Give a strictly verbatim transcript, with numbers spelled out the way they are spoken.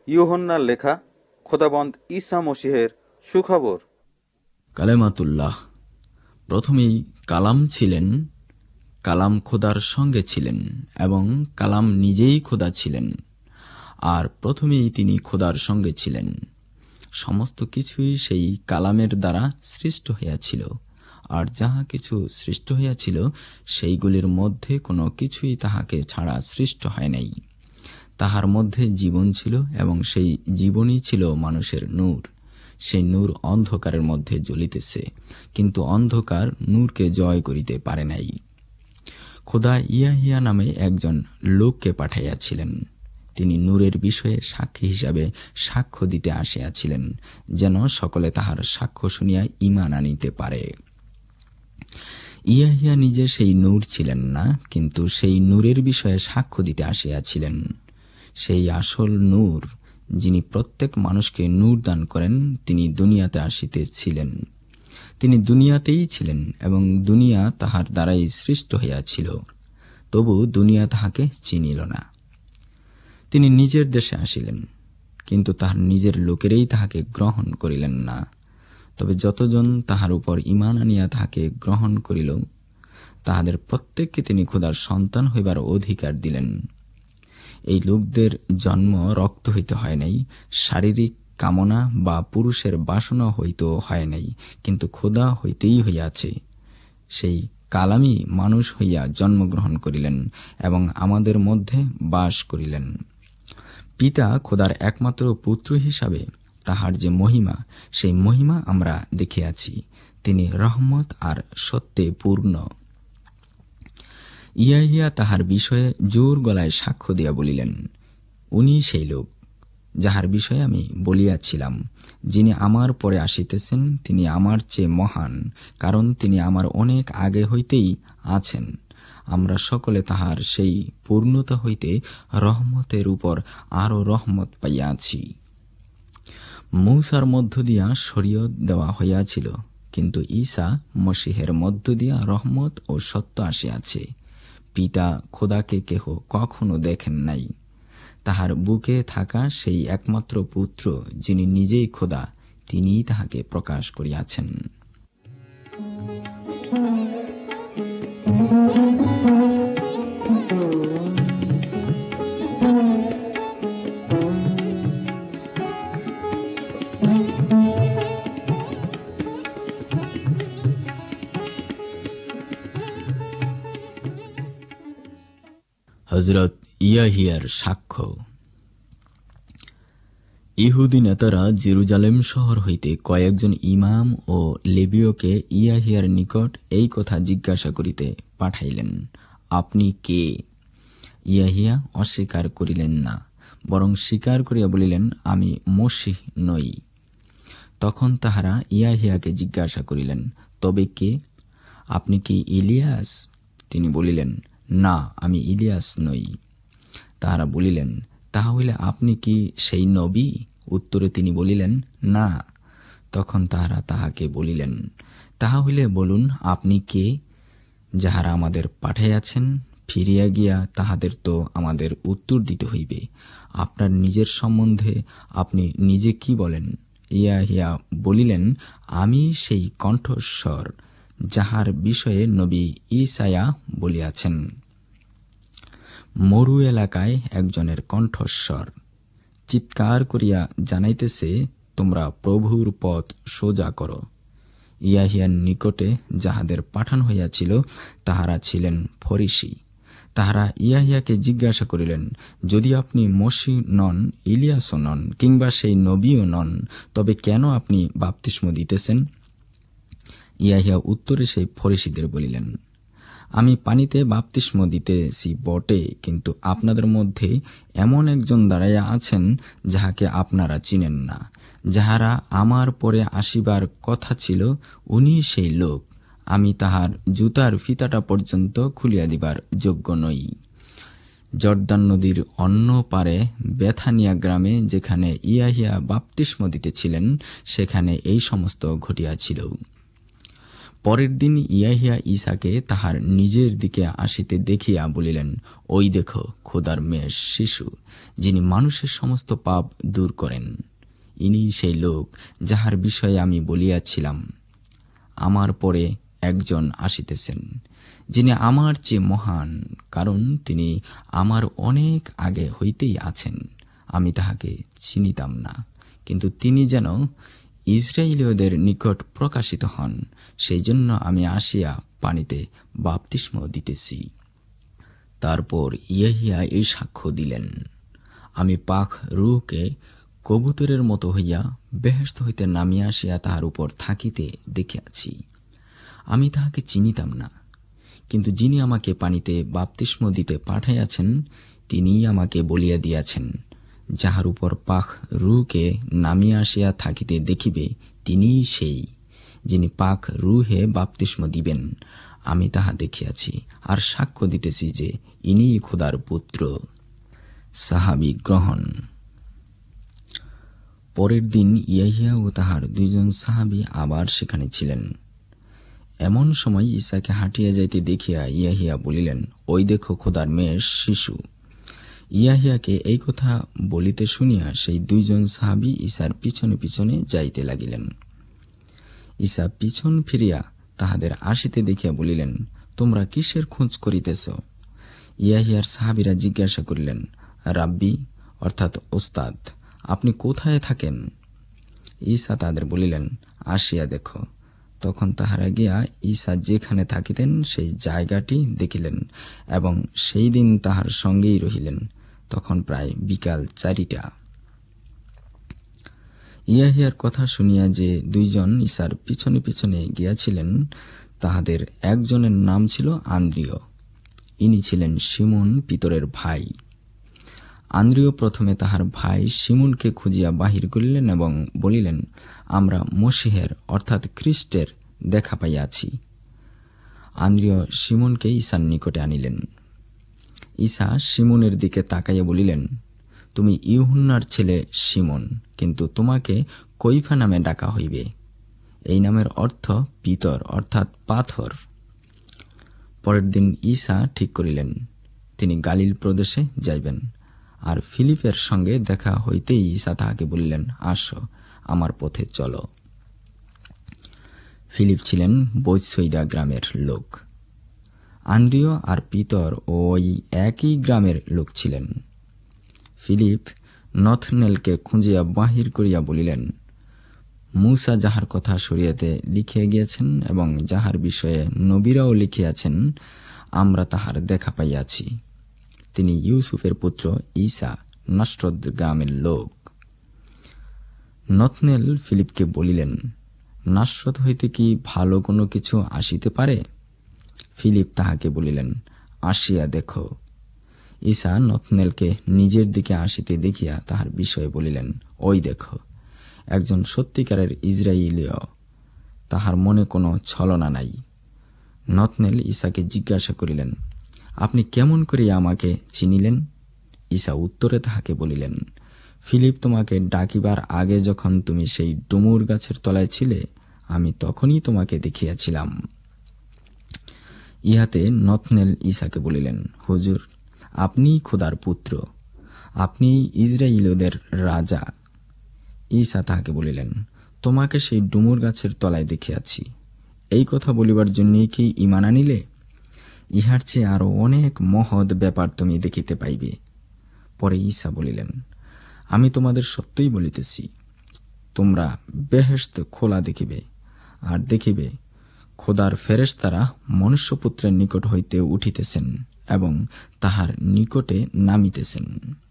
ইউহান্নার লেখা খোদাবন্দ ঈসা মসীহের সুখবর। কালেমাতুল্লাহ। প্রথমেই কালাম ছিলেন, কালাম খোদার সঙ্গে ছিলেন এবং কালাম নিজেই খোদা ছিলেন। আর প্রথমেই তিনি খোদার সঙ্গে ছিলেন। সমস্ত কিছুই সেই কালামের দ্বারা সৃষ্ট হইয়াছিল। আর যাহা কিছু সৃষ্ট হইয়াছিল সেইগুলির মধ্যে কোনো কিছুই তাহাকে ছাড়া সৃষ্ট হয় নাই। তাহার মধ্যে জীবন ছিল এবং সেই জীবনই ছিল মানুষের নূর। সেই নূর অন্ধকারের মধ্যে জ্বলিতেছে, কিন্তু অন্ধকার নূরকে জয় করিতে পারে নাই। খোদা ইয়াহিয়া নামে একজন লোককে পাঠাইয়াছিলেন। তিনি নূরের বিষয়ে সাক্ষী হিসাবে সাক্ষ্য দিতে আসিয়াছিলেন, যেন সকলে তাহার সাক্ষ্য শুনিয়া ঈমান আনিতে পারে। ইয়াহিয়া নিজে সেই নূর ছিলেন না, কিন্তু সেই নূরের বিষয়ে সাক্ষ্য দিতে আসিয়াছিলেন। সেই আসল নূর, যিনি প্রত্যেক মানুষকে নূর দান করেন, তিনি দুনিয়াতে আসিতেছিলেন। তিনি দুনিয়াতেই ছিলেন এবং দুনিয়া তাহার দ্বারাই সৃষ্ট হইয়াছিল, তবু দুনিয়া তাহাকে চিনিল না। তিনি নিজের দেশে আসিলেন, কিন্তু তাহার নিজের লোকেরাই তাহাকে গ্রহণ করিলেন না। তবে যতজন তাহার উপর ঈমান আনিয়া তাহাকে গ্রহণ করিল, তাহাদের প্রত্যেককে তিনি খোদার সন্তান হইবার অধিকার দিলেন। এই লোকদের জন্ম রক্ত হইতে হয় নাই, শারীরিক কামনা বা পুরুষের বাসনা হইতেও হয় নাই, কিন্তু খোদা হইতেই হইয়াছে। সেই কালামই মানুষ হইয়া জন্মগ্রহণ করিলেন এবং আমাদের মধ্যে বাস করিলেন। পিতা খোদার একমাত্র পুত্র হিসাবে তাহার যে মহিমা, সেই মহিমা আমরা দেখিয়াছি। তিনি রহমত আর সত্যে পূর্ণ। ইয়াহিয়া তাহার বিষয়ে জোর গলায় সাক্ষ্য দিয়া বলিলেন, উনি সেই লোক যাহার বিষয়ে আমি বলিয়াছিলাম, যিনি আমার পরে আসিতেছেন, তিনি আমার চেয়ে মহান, কারণ তিনি আমার অনেক আগে হইতেই আছেন। আমরা সকলে তাহার সেই পূর্ণতা হইতে রহমতের উপর আরো রহমত পাইয়াছি। মূসার মধ্য দিয়া শরীয়ত দেওয়া হইয়াছিল, কিন্তু ঈসা মসীহের মধ্য দিয়া রহমত ও সত্য আসিয়াছে। পিতা খোদাকে কেহ কখনো দেখেন নাই। তাহার বুকে থাকা সেই একমাত্র পুত্র, যিনি নিজেই খোদা, তিনিই তাহাকে প্রকাশ করিয়াছেন। হযরত ইয়াহিয়ার সাক্ষ্য। ইহুদি নেতারা জেরুজালেম শহর হইতে কয়েকজন ইমাম ও লেবীয়কে ইয়াহিয়ার নিকট এই কথা জিজ্ঞাসা করিতে পাঠাইলেন, আপনি কে? ইয়াহিয়া অস্বীকার করিলেন না, বরং স্বীকার করিয়া বলিলেন, আমি মসীহ নই। তখন তাহারা ইয়াহিয়াকে জিজ্ঞাসা করিলেন, তবে কে? আপনি কি ইলিয়াস? তিনি বলিলেন, না, আমি ইলিয়াস নই। তাহারা বলিলেন, তাহা হইলে আপনি কি সেই নবী? উত্তরে তিনি বলিলেন, না। তখন তাহারা তাহাকে বলিলেন, তাহা হইলে বলুন, আপনি কে? যাহারা আমাদের পাঠাইয়াছেন, ফিরিয়া গিয়া তাহাদের তো আমাদের উত্তর দিতে হইবে। আপনার নিজের সম্বন্ধে আপনি নিজে কি বলেন? ইয়াহিয়া বলিলেন, আমি সেই কণ্ঠস্বর যাহার বিষয়ে নবী ঈসায়া বলিয়াছেন, মরু এলাকায় একজনের কণ্ঠস্বর চিৎকার করিয়া জানাইতেছে, তোমরা প্রভুর পথ সোজা করো। ইয়াহিয়ার নিকটে যাহাদের পাঠানো হইয়াছিল, তাহারা ছিলেন ফরিসী। তাহারা ইয়াহিয়াকে জিজ্ঞাসা করিলেন, যদি আপনি মসীহ নন, ইলিয়াসও নন, কিংবা সেই নবীও নন, তবে কেন আপনি বাপ্তিস্ম দিতেছেন? ইয়াহিয়া উত্তরে সেই ফরিসীদের বলিলেন, আমি পানিতে বাপ্তিস্ম দিতেছি বটে, কিন্তু আপনাদের মধ্যে এমন একজন দাঁড়াইয়া আছেন, যাহাকে আপনারা চিনেন না। যাহারা আমার পরে আসিবার কথা ছিল, উনি সেই লোক। আমি তাহার জুতার ফিতাটা পর্যন্ত খুলিয়া দিবার যোগ্য নই। জর্দান নদীর অন্য পারে বেথানিয়া গ্রামে, যেখানে ইয়াহিয়া বাপ্তিস্ম দিতেছিলেন, সেখানে এই সমস্ত ঘটিয়াছিল। পরের দিন ইয়াহিয়া ঈসাকে তাহার নিজের দিকে আসিতে দেখিয়া বলিলেন, ওই দেখো খোদার মেয়ে শিশু, যিনি মানুষের সমস্ত পাপ দূর করেন। ইনি সেই লোক যাহার বিষয়ে আমি বলিয়াছিলাম, আমার পরে একজন আসিতেছেন, যিনি আমার চেয়ে মহান, কারণ তিনি আমার অনেক আগে হইতেই আছেন। আমি তাহাকে চিনিতাম না, কিন্তু তিনি যেন ইসরায়েলীয়দের নিকট প্রকাশিত হন, সেই জন্য আমি আসিয়া পানিতে বাপ্তিস্ম দিতেছি। তারপর ইয়াহিয়া এই সাক্ষ্য দিলেন, আমি পাখ রূহকে কবুতরের মতো হইয়া বেহেশত হইতে নামিয়া আসিয়া তাহার উপর থাকিতে দেখিয়াছি। আমি তাহাকে চিনিতাম না, কিন্তু যিনি আমাকে পানিতে বাপ্তিস্ম দিতে পাঠাইয়াছেন, তিনিই আমাকে বলিয়া দিয়াছেন, যাহার উপর পাখ রূহকে নামিয়া আসিয়া থাকিতে দেখিবে, তিনিই সেই, যিনি পাখ রূহে বাপ্তিস্ম দিবেন। আমি তাহা দেখিয়াছি, আর সাক্ষ্য দিতেছি যে ইনিই খোদার পুত্র। সাহাবী গ্রহণ। পরের দিন ইয়াহিয়া ও তাহার দুইজন সাহাবী আবার সেখানে ছিলেন। এমন সময় ঈসাকে হাঁটিয়া যাইতে দেখিয়া ইয়াহিয়া বলিলেন, ওই দেখো খোদার মেয়ে শিশু। ইয়াহিয়াকে এই কথা বলিতে শুনিয়া সেই দুইজন সাহাবী ঈসার পিছনে পিছনে যাইতে লাগিলেন। ঈসা পিছন ফিরিয়া তাহাদের আসিতে দেখিয়া বলিলেন, তোমরা কিসের খোঁজ করিতেছ? ইয়াহিয়ার সাহাবীরা জিজ্ঞাসা করিলেন, রাব্বি অর্থাৎ ওস্তাদ, আপনি কোথায় থাকেন? ঈসা তাদের বলিলেন, আসিয়া দেখো। তখন তাহারা গিয়া ঈসা যেখানে থাকিতেন সেই জায়গাটি দেখিলেন, এবং সেই দিন তাহার সঙ্গেই রহিলেন। তখন প্রায় বিকাল চারিটা। ইয়াহিয়ার কথা শুনিয়া যে দুইজন ঈসার পিছনে পিছনে গিয়াছিলেন, তাহাদের একজনের নাম ছিল আন্দ্রিয়। ইনি ছিলেন শিমুন পিতরের ভাই। আন্দ্রিয় প্রথমে তাহার ভাই শিমুনকে খুঁজিয়া বাহির করিলেন এবং বলিলেন, আমরা মসীহের অর্থাৎ খ্রিস্টের দেখা পাইয়াছি। আন্দ্রিয় শিমুনকে ঈসার নিকটে আনিলেন। ঈসা শিমুনের দিকে তাকাইয়া বলিলেন, তুমি ইউহান্নার ছেলে শিমুন, কিন্তু তোমাকে কৈফা নামে ডাকা হইবে। এই নামের অর্থ পিতর অর্থাৎ পাথর। পরের দিন ঈসা ঠিক করিলেন তিনি গালিল প্রদেশে যাইবেন, আর ফিলিপের সঙ্গে দেখা হইতেই ঈসা তাহাকে বলিলেন, আসো, আমার পথে চলো। ফিলিপ ছিলেন বৈৎসইদা গ্রামের লোক। আন্দ্রিয় আর পিতর ওই একই গ্রামের লোক ছিলেন। ফিলিপ নথনেলকে খুঁজিয়া বাহির করিয়া বলিলেন, মূসা যাহার কথা শরীয়তে লিখিয়া গিয়াছেন এবং যাহার বিষয়ে নবীরাও লিখিয়াছেন, আমরা তাহার দেখা পাইয়াছি। তিনি ইউসুফের পুত্র ঈসা, নাসরত গ্রামের লোক। নথনেল ফিলিপকে বলিলেন, নাসরত হইতে কি ভালো কোনো কিছু আসিতে পারে? ফিলিপ তাহাকে বলিলেন, আসিয়া দেখো। ঈসা নথনেলকে নিজের দিকে আসিতে দেখিয়া তাহার বিষয়ে বলিলেন, ওই দেখো, একজন সত্যিকারের ইসরায়েলীয়, তাহার মনে কোনো ছলনা নাই। নথনেল ঈসাকে জিজ্ঞাসা করিলেন, আপনি কেমন করিয়া আমাকে চিনিলেন? ঈসা উত্তরে তাহাকে বলিলেন, ফিলিপ তোমাকে ডাকিবার আগে যখন তুমি সেই ডুমুর গাছের তলায় ছিলে, আমি তখনই তোমাকে দেখিয়াছিলাম। ইহাতে নথনেল ঈসাকে বলিলেন, হুজুর, আপনি খোদার পুত্র, আপনি ইসরায়েলীয়দের রাজা। ঈসা তাহাকে বলিলেন, তোমাকে সেই ডুমুর গাছের তলায় দেখিয়াছি, এই কথা বলিবার জন্যই কি ঈমান আনিলে? ইহার চেয়ে আরো অনেক মহৎ ব্যাপার তুমি দেখিতে পাইবে। পরে ঈসা বলিলেন, আমি তোমাদের সত্যই বলিতেছি, তোমরা বেহেশত খোলা দেখিবে, আর দেখিবে খোদার ফেরেশতারা মনুষ্যপুত্রের নিকট হইতে উঠিতেছেন এবং তাহার নিকটে নামিতেছেন।